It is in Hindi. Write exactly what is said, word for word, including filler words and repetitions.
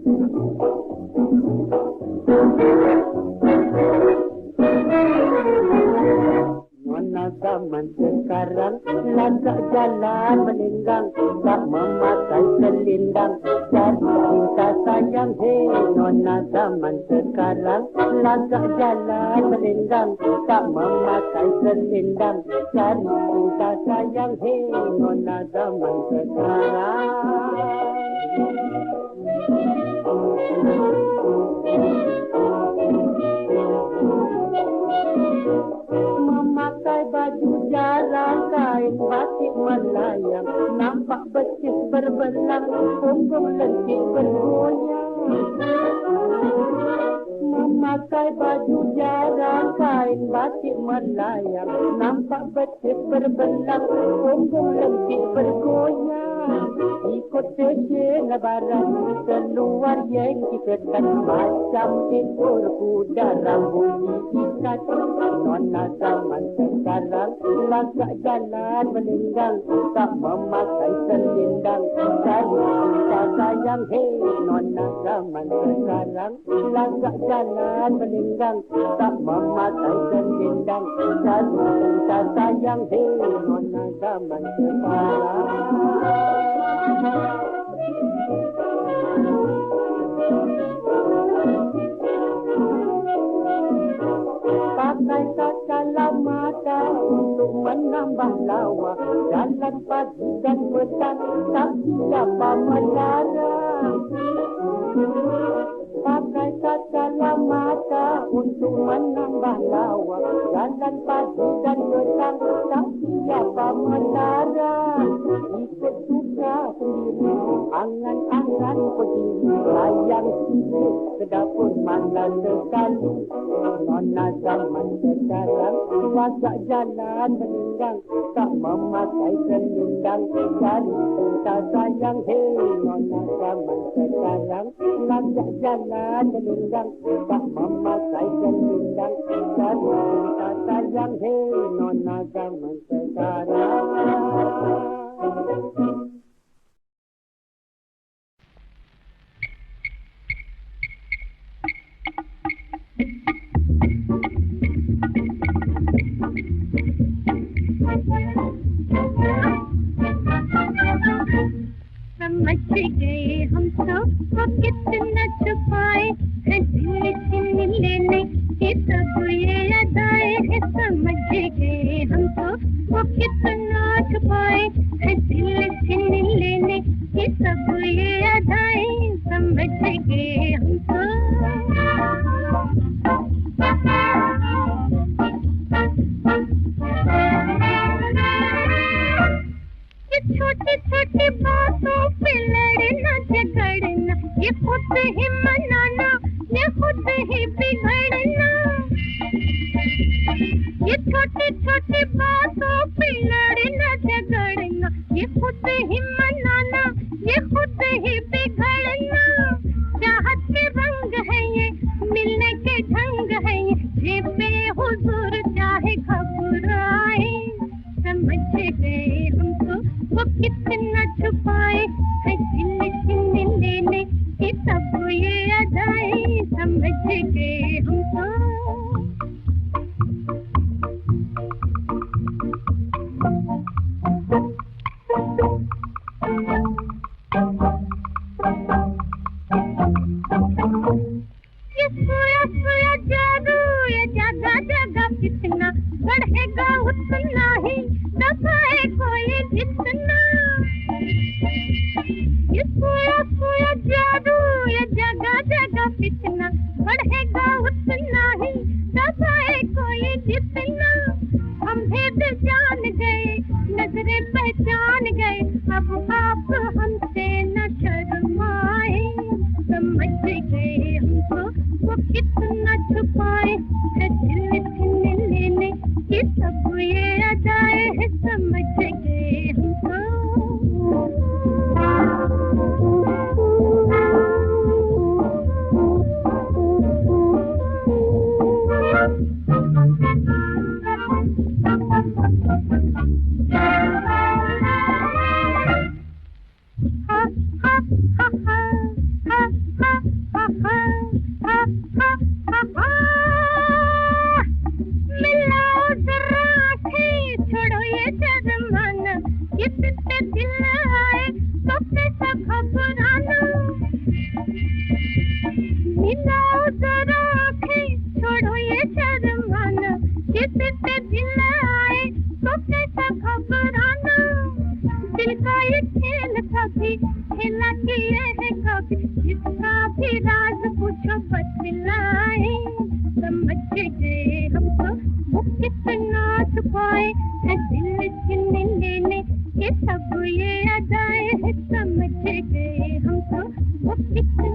Nona zaman sekarang lagak jalan melenggang, tak memakai selendang, cari cinta sayang. Hei, nona zaman sekarang lagak jalan melenggang, tak memakai selendang, cari cinta sayang. Hei, nona zaman sekarang. Memakai baju jarang, kain batik melayang, nampak betis berbelang, punggung lentik bergoyang. Memakai baju jarang, kain batik melayang, nampak betis berbelang, punggung lentik bergoyang. Ikut sesi lebaran, keluar yang ikatan, macam ekor kuda rambut diikat. Nona zaman sekarang lagak jalan melenggang, tak memakai selendang, cari cinta sayang. Hei, nona zaman sekarang lagak jalan melenggang, tak memakai selendang, cari cinta sayang. Hei, nona zaman sekarang. Pakai kacamata mata untuk menambah lawa, jalan pagi dan petang, tak siapa melarang. Pakai kacamata mata untuk menambah lawa, jalan pagi dan petang, tak siapa melarang. Ikut suka sendiri, angan-angan berdiri, sayang sikit ke dapur malam sekali. Nona zaman sekarang lagak jalan melenggang, tak memakai selendang, cari cinta sayang. Hei, nona zaman sekarang lagak jalan melenggang, tak memakai selendang, cari cinta sayang. Hei, nona zaman sekarang. समझ गए हम तो वो कितना छुपाए हैं, दिल छीन लेने की सब ये अदाएं हैं। समझ गए हम तो वो कितना छुपाए हैं, दिल छीन लेने की सब ये अदाएं। समझ गए हम तो छोटी छोटी बातों पे लड़ना झगड़ना, ये खुद ही मनाना, ये खुद ही बिगड़ना। ये छोटी छोटी बातों पे लड़ना झगड़ना, ये खुद ही मनाना, ये खुद ही बिगड़ना। चाहत के रंग है ये, मिलने के ढंग है ये, ये बेहुजूर चाहे घबराए। समझ गए हम तो वो कितना छुपाए है, दिल छीन लेने की सब ये अदाएं। समझ गए हम तो ये सोया सोया जादू, ये जगह जगह कितना बढ़ेगा उतना ही दबाए कोई जितना। ये सोया सोया जादू, ये जगह जगह कितना बढ़ेगा उतना ही दबाए कोई जितना। हम भेद जान गए, नजरें पहचान गए, अब आप हमसे न शर्माए। समझ गए हमको वो कितना छुपाए है, दिल छीन लेने की सब ये अदाएं हैं। समझ गए हमको ha ha ha ha ha ha जिस पे दिल आए तो कैसा घबराना। मिलाओ जरा आँखें, छोड़ो ये शर्माना, जिस पे दिल आए तो कैसा घबराना। दिल का ये खेल कभी खेला किए है कभी, जिसका भी राज पूछो बतलाए। समझ गए हम तो वो कितना छुपाए है, दिल छीन लेने के सब ये अदाए है। समझ गए हम तो वो कितना